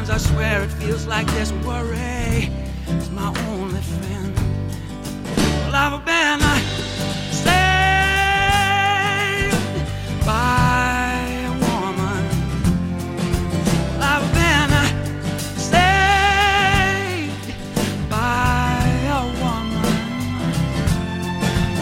Sometimes I swear it feels like this worry is my only friend. Well, I've been